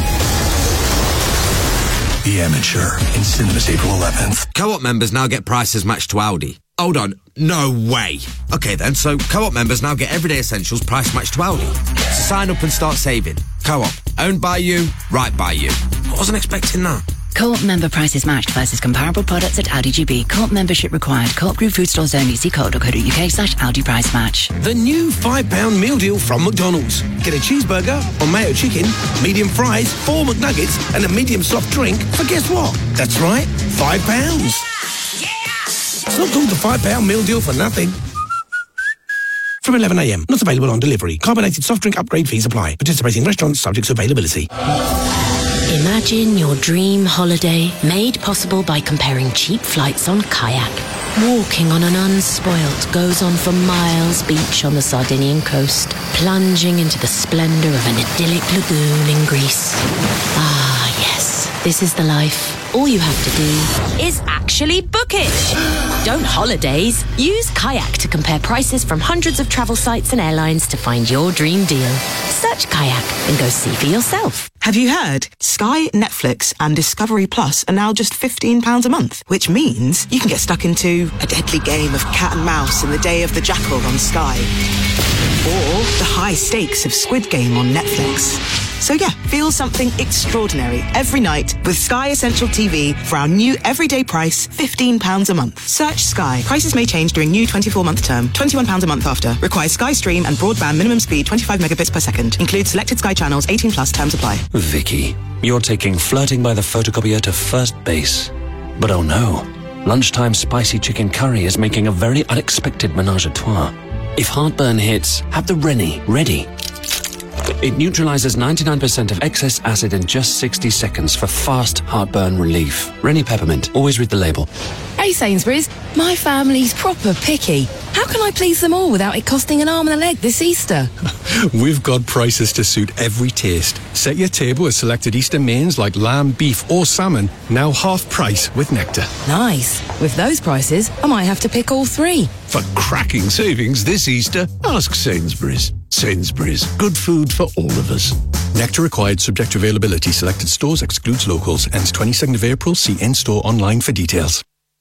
[SPEAKER 22] The Amateur in cinemas April eleventh.
[SPEAKER 13] Co-op members now get prices matched to Aldi. Hold on, no way. Okay then, so Co-op members now get everyday essentials price matched to Aldi. So sign up and start saving. Co-op, owned by you, right by you. I wasn't expecting that.
[SPEAKER 16] Co-op member prices matched versus comparable products at Aldi G B. Co-op membership required. Co-op Group food stores only. See co-op.co.uk slash Aldi price match.
[SPEAKER 14] The new five pound meal deal from McDonald's. Get a cheeseburger or mayo chicken, medium fries, four McNuggets, and a medium soft drink for guess what? That's right, five pounds. It's not called the five pound meal deal for nothing. From eleven a m. Not available on delivery. Carbonated soft drink upgrade fees apply. Participating restaurants subject to availability.
[SPEAKER 8] Imagine your dream holiday made possible by comparing cheap flights on Kayak. Walking on an unspoilt goes on for miles beach on the Sardinian coast, plunging into the splendour of an idyllic lagoon in Greece. Ah, yes, this is the life. All you have to do is actually book it. Don't holidays. Use Kayak to compare prices from hundreds of travel sites and airlines to find your dream deal. Search Kayak and go see for yourself.
[SPEAKER 11] Have you heard? Sky, Netflix and Discovery Plus are now just fifteen pounds a month, which means you can get stuck into a deadly game of cat and mouse in the Day of the Jackal on Sky. Or the high stakes of Squid Game on Netflix. So yeah, feel something extraordinary every night with Sky Essential T V for our new everyday price, fifteen pounds a month. Search Sky. Prices may change during new twenty-four month term. twenty-one pounds a month after. Requires Sky Stream and broadband minimum speed twenty-five megabits per second. Includes selected Sky channels, eighteen plus terms apply.
[SPEAKER 18] Vicky, you're taking flirting by the photocopier to first base. But oh no, lunchtime spicy chicken curry is making a very unexpected menage a trois. If heartburn hits, have the Rennie ready. It neutralizes ninety-nine percent of excess acid in just sixty seconds for fast heartburn relief. Rennie Peppermint. Always read the label.
[SPEAKER 9] Hey Sainsbury's, my family's proper picky. How can I please them all without it costing an arm and a leg this Easter?
[SPEAKER 19] We've got prices to suit every taste. Set your table with selected Easter mains like lamb, beef or salmon, now half price with Nectar.
[SPEAKER 9] Nice. With those prices, I might have to pick all three.
[SPEAKER 19] For cracking savings this Easter, ask Sainsbury's. Sainsbury's, good food for all of us. Nectar required, subject to availability. Selected stores, excludes locals. Ends twenty-second of April. See in-store online for details.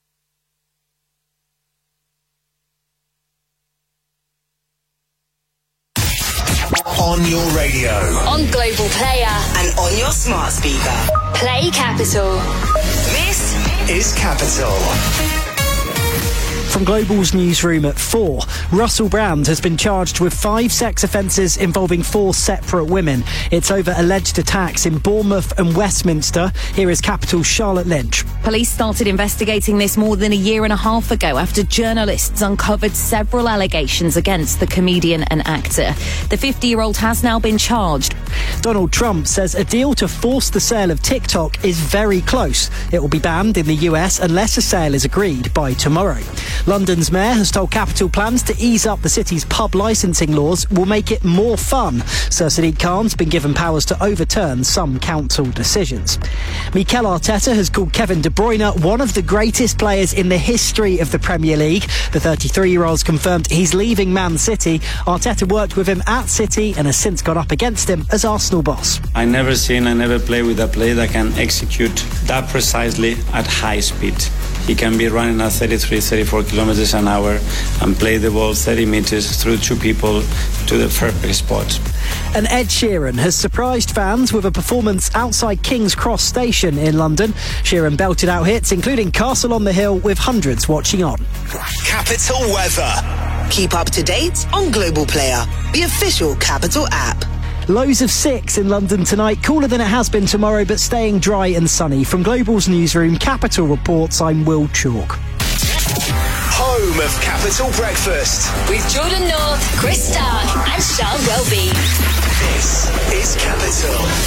[SPEAKER 22] On your radio.
[SPEAKER 17] On Global Player.
[SPEAKER 23] And on your smart speaker.
[SPEAKER 17] Play Capital.
[SPEAKER 22] This is Capital.
[SPEAKER 20] From Global's newsroom at four, Russell Brand has been charged with five sex offences involving four separate women. It's over alleged attacks in Bournemouth and Westminster. Here is Capital's Charlotte Lynch.
[SPEAKER 9] Police started investigating this more than a year and a half ago after journalists uncovered several allegations against the comedian and actor. The fifty-year-old has now been charged.
[SPEAKER 20] Donald Trump says a deal to force the sale of TikTok is very close. It will be banned in the U S unless a sale is agreed by tomorrow. London's mayor has told Capital plans to ease up the city's pub licensing laws will make it more fun. Sir Sadiq Khan's been given powers to overturn some council decisions. Mikel Arteta has called Kevin De Bruyne one of the greatest players in the history of the Premier League. The thirty-three-year-old's confirmed he's leaving Man City. Arteta worked with him at City and has since gone up against him as Arsenal boss.
[SPEAKER 21] I never seen, I never play with a player that can execute that precisely at high speed. He can be running at thirty-three, thirty-four kilometers an hour and play the ball thirty meters through two people to the perfect spot.
[SPEAKER 20] And Ed Sheeran has surprised fans with a performance outside King's Cross Station in London. Sheeran belted out hits, including Castle on the Hill, with hundreds watching on.
[SPEAKER 22] Capital weather.
[SPEAKER 23] Keep up to date on Global Player, the official Capital app.
[SPEAKER 20] Lows of six in London tonight, cooler than it has been tomorrow, but staying dry and sunny. From Global's newsroom, Capital Reports, I'm Will Chalk.
[SPEAKER 22] Home of Capital Breakfast.
[SPEAKER 17] With Jordan North, Chris Stark and Charles Welby.
[SPEAKER 22] This is Capital.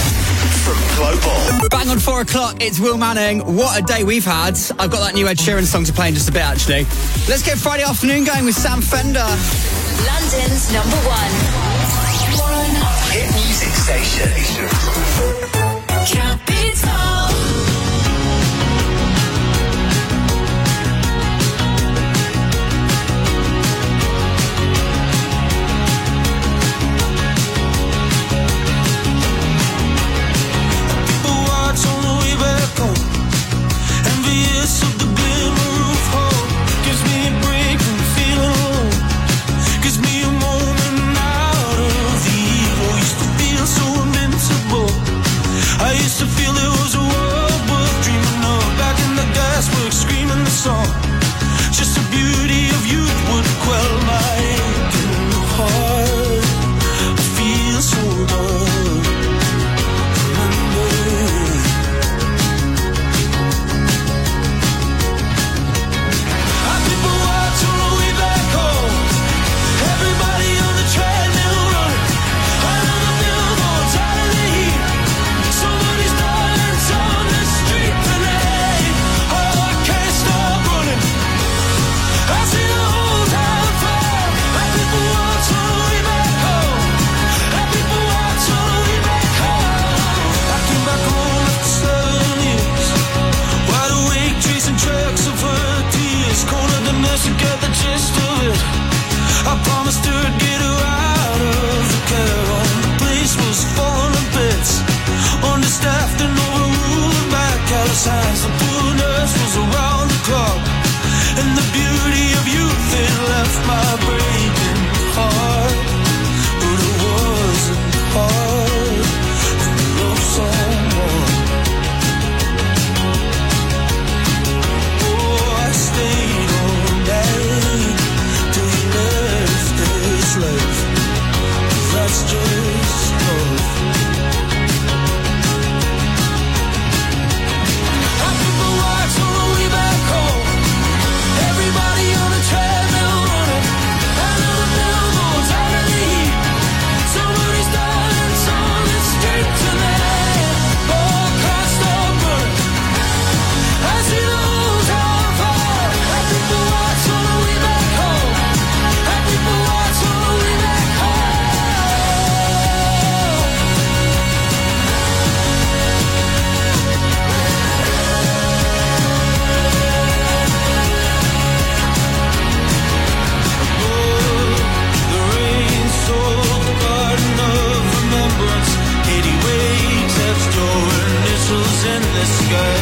[SPEAKER 22] from Global.
[SPEAKER 4] Bang on four o'clock, it's Will Manning. What a day we've had. I've got that new Ed Sheeran song to play in just a bit, actually. Let's get Friday afternoon going with Sam Fender.
[SPEAKER 7] London's number one.
[SPEAKER 22] Hit music station.
[SPEAKER 7] Capital.
[SPEAKER 3] Of the glimmer of hope gives me a break from feeling alone. Gives me a moment out of the evil. Used to feel so invincible. I used to feel it was a world worth dreaming of. Back in the gasworks, screaming the song. Just the beauty of youth would quell my aching heart. I feel so good. Remember. To get the gist of it, I promised her I'd get her out of the caravan. The place was falling to bits, understaffed and overruled by callous hands. The poor nurse was around the clock, and the beauty of youth it left my breaking heart. But it wasn't hard to love someone. Oh, I stayed on till he left his life. That's just love. How people watch on the way back home. Everybody on the treadmill running. Out of the billboards, out of the heat. Somebody's dying, on the street tonight. Oh, cars stop burning. I see the holes on fire. How people watch on the way back home. How people watch on the way back home. The rain sold the garden of remembrance. eighty waves etched your initials in the sky.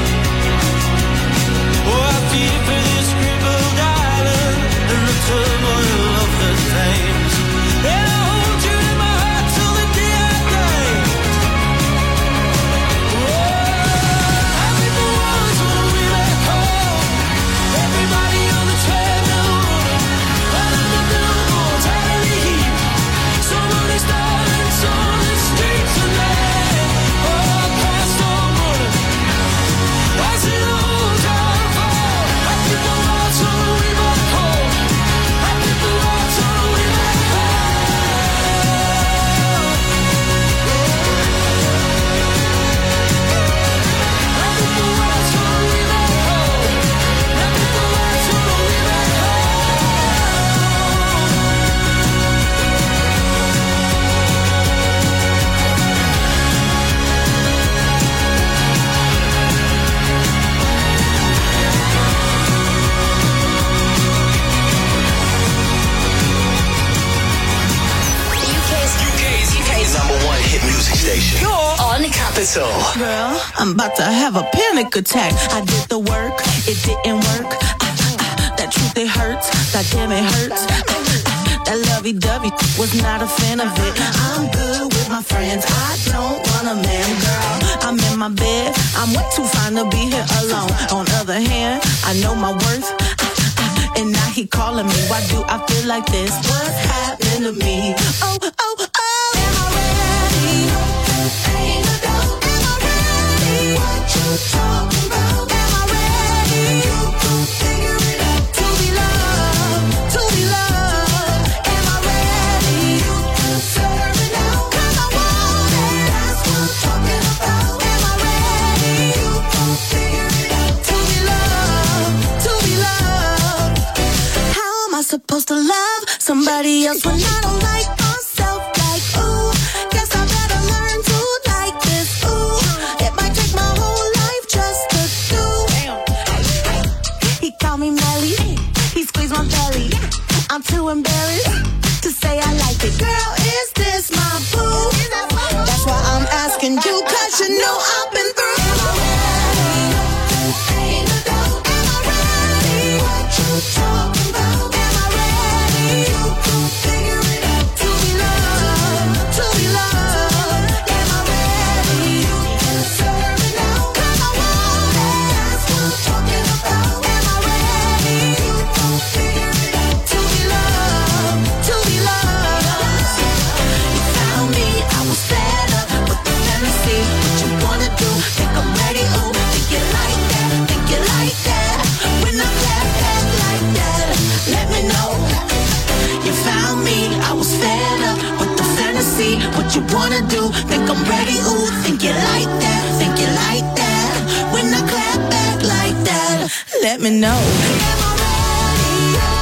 [SPEAKER 3] Oh, I feel for this crippled island and the turmoil of the times. And I hold you in my heart till the day I die. Oh, how people watch on the way back home. Everybody on the treadmill running. Out of the billboards, out of the heat. Somebody's dying on the street tonight. Oh, cars stop running. I see the holes on fire. How people watch on the way back home. How people watch on the way back
[SPEAKER 22] UK's, UK's number one hit music station.
[SPEAKER 7] You're on Capital.
[SPEAKER 10] Girl, I'm about to have a panic attack. I did the work, it didn't work. Ah, ah, ah, that truth, it hurts. That damn, it hurts. Ah, ah, ah, that lovey-dovey was not a fan of it. I'm good with my friends. I don't want a man, girl. I'm in my bed. I'm way too fine to be here alone. On other hand, I know my worth. Ah, ah, ah, and now he calling me. Why do I feel like this? What's happened to me? Oh, oh, oh. Am I ready? Ain't no doubt. Am I ready? What you talking about? Am I ready? You gon' figure it out. To be loved, to be loved. Am I ready? You deserve it now. 'Cause I want it. That's what I'm talking
[SPEAKER 3] supposed to love somebody else when I don't like myself? Like, ooh, guess I better learn to like this. Ooh, it might take my whole life just to do. He called me Melly, he squeezed my belly. I'm too embarrassed to say I like it. Girl, is this my boo? That's why I'm asking you, cause you know I've been through. Talking about, am I ready? Figure it out to be loved, to be loved. Am I ready? Deserve it now. Come on, that's what I'm talking about. Am I ready? Figure it out to be loved, to be loved. You found me, I was fed up with the fantasy. What you wanna do? Think I'm ready? Ooh, think you like that? Think you like that? When I clap back like that, let me know. You found me, I was fed up with the fantasy. What you wanna do? Think I'm ready? Ooh, think you like that? Think you like that? When I clap back like that, let me know. Am I ready?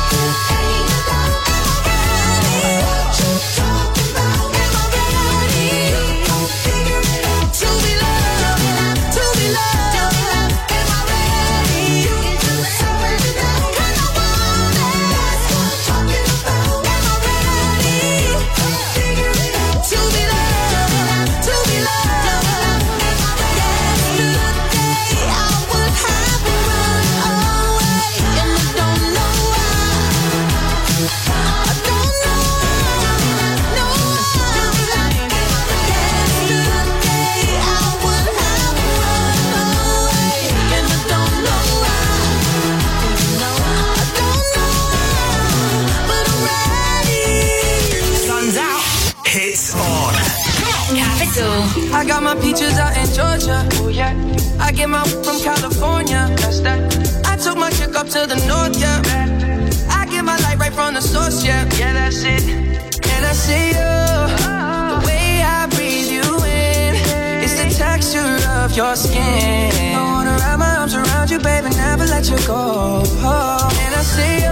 [SPEAKER 3] What you talking about? Am I ready? Figure it out to be loved, to be loved. Am I ready? Deserve it now. Cause I want it. That's what I'm talking about. Am I ready? Figure it out to be loved, to be loved. Yesterday I would have run away, and I don't know why. I don't know why. No why. Yesterday I would have run away, and I don't know why. I don't know why, but I'm ready.
[SPEAKER 22] Sun's out. Hits on.
[SPEAKER 2] Capital. I got my peaches out in Georgia. Oh yeah. I get my from California. That's that. I took my chick up to the north, yeah. I get my light right from the source, yeah. Yeah, that's it. And I see you, the way I breathe you in. It's the texture of your skin. I wanna wrap my arms around you, baby, never let you go. Oh. And I see you.